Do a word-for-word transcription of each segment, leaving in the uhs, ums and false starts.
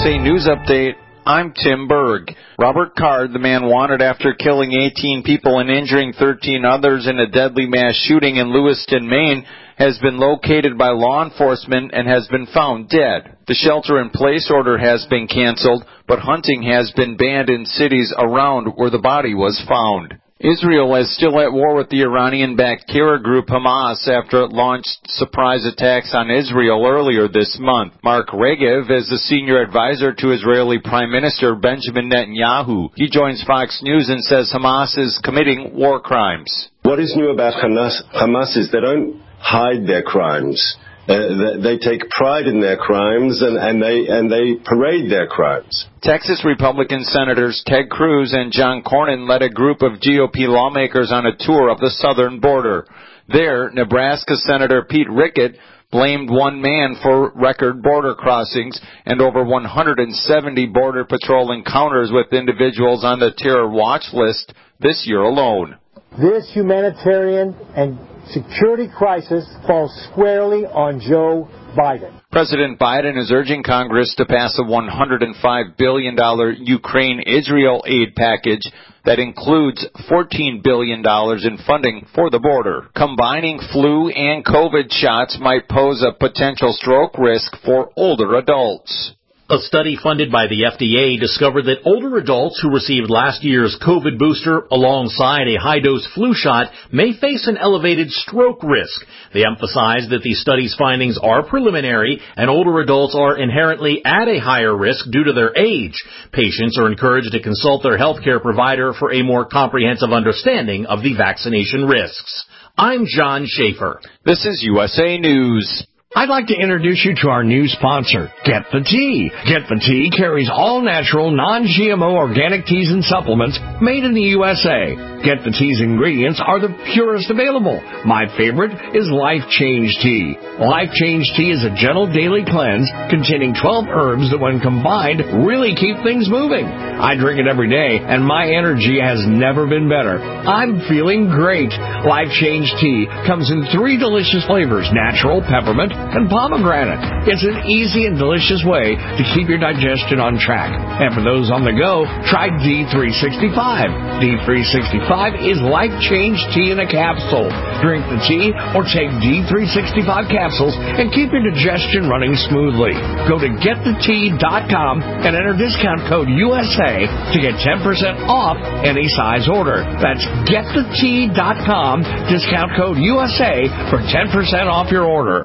S A News Update. I'm Tim Berg. Robert Card, the man wanted after killing eighteen people and injuring thirteen others in a deadly mass shooting in Lewiston, Maine, has been located by law enforcement and has been found dead. The shelter-in-place order has been canceled, but hunting has been banned in cities around where the body was found. Israel is still at war with the Iranian-backed terror group Hamas after it launched surprise attacks on Israel earlier this month. Mark Regev is the senior advisor to Israeli Prime Minister Benjamin Netanyahu. He joins Fox News and says Hamas is committing war crimes. What is new about Hamas, Hamas is they don't hide their crimes. Uh, they take pride in their crimes, and, and they and they parade their crimes. Texas Republican Senators Ted Cruz and John Cornyn led a group of G O P lawmakers on a tour of the southern border. There, Nebraska Senator Pete Rickett blamed one man for record border crossings and over one hundred seventy Border Patrol encounters with individuals on the terror watch list this year alone. This humanitarian and security crisis falls squarely on Joe Biden. President Biden is urging Congress to pass a one hundred five billion dollars Ukraine-Israel aid package that includes fourteen billion dollars in funding for the border. Combining flu and COVID shots might pose a potential stroke risk for older adults. A study funded by the F D A discovered that older adults who received last year's COVID booster alongside a high-dose flu shot may face an elevated stroke risk. They emphasized that the study's findings are preliminary and older adults are inherently at a higher risk due to their age. Patients are encouraged to consult their healthcare provider for a more comprehensive understanding of the vaccination risks. I'm John Schaefer. This is U S A News. I'd like to introduce you to our new sponsor, Get the Tea. Get the Tea carries all-natural, non-G M O organic teas and supplements made in the U S A. Get the Tea's ingredients are the purest available. My favorite is Life Change Tea. Life Change Tea is a gentle daily cleanse containing twelve herbs that when combined really keep things moving. I drink it every day and my energy has never been better. I'm feeling great. Life Change Tea comes in three delicious flavors, natural, peppermint, and pomegranate. It's an easy and delicious way to keep your digestion on track. And for those on the go, try D three sixty-five. D three sixty-five is Life Change Tea in a capsule. Drink the tea or take D three sixty-five capsules and keep your digestion running smoothly. Go to get the tea dot com and enter discount code U S A to get ten percent off any size order. That's get the tea dot com, discount code U S A for ten percent off your order.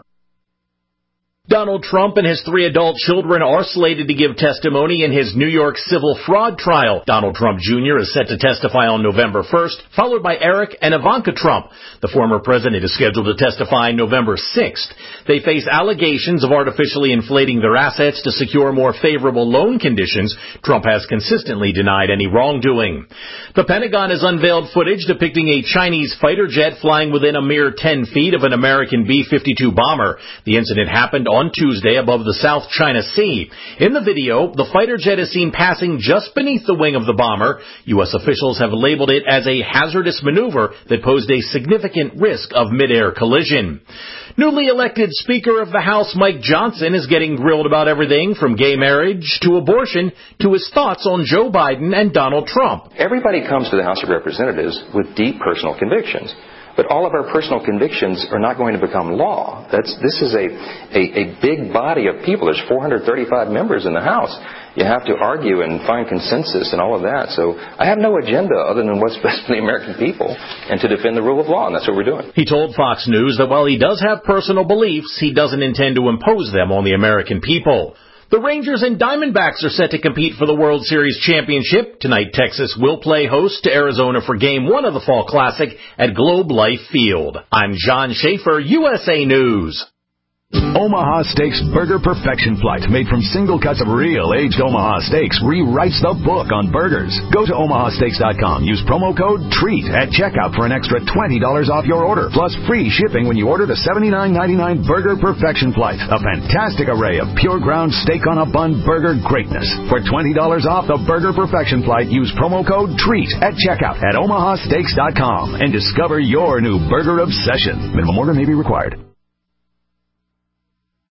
Donald Trump and his three adult children are slated to give testimony in his New York civil fraud trial. Donald Trump Junior is set to testify on November first, followed by Eric and Ivanka Trump. The former president is scheduled to testify November sixth. They face allegations of artificially inflating their assets to secure more favorable loan conditions. Trump has consistently denied any wrongdoing. The Pentagon has unveiled footage depicting a Chinese fighter jet flying within a mere ten feet of an American B fifty-two bomber. The incident happened on on Tuesday above the South China Sea. In the video, the fighter jet is seen passing just beneath the wing of the bomber. U S officials have labeled it as a hazardous maneuver that posed a significant risk of mid-air collision. Newly elected Speaker of the House Mike Johnson is getting grilled about everything from gay marriage to abortion to his thoughts on Joe Biden and Donald Trump. Everybody comes to the House of Representatives with deep personal convictions. But all of our personal convictions are not going to become law. That's, this is a, a, a big body of people. There's four hundred thirty-five members in the House. You have to argue and find consensus and all of that. So I have no agenda other than what's best for the American people and to defend the rule of law, and that's what we're doing. He told Fox News that while he does have personal beliefs, he doesn't intend to impose them on the American people. The Rangers and Diamondbacks are set to compete for the World Series championship. Tonight, Texas will play host to Arizona for Game one of the Fall Classic at Globe Life Field. I'm John Schaefer, U S A News. Omaha Steaks Burger Perfection Flight, made from single cuts of real aged Omaha steaks, rewrites the book on burgers. Go to omaha steaks dot com. Use promo code TREAT at checkout for an extra twenty dollars off your order, plus free shipping when you order the seventy-nine ninety-nine Burger Perfection Flight, a fantastic array of pure ground steak on a bun burger greatness. For twenty dollars off the Burger Perfection Flight, use promo code TREAT at checkout at omaha steaks dot com and discover your new burger obsession. Minimum order may be required.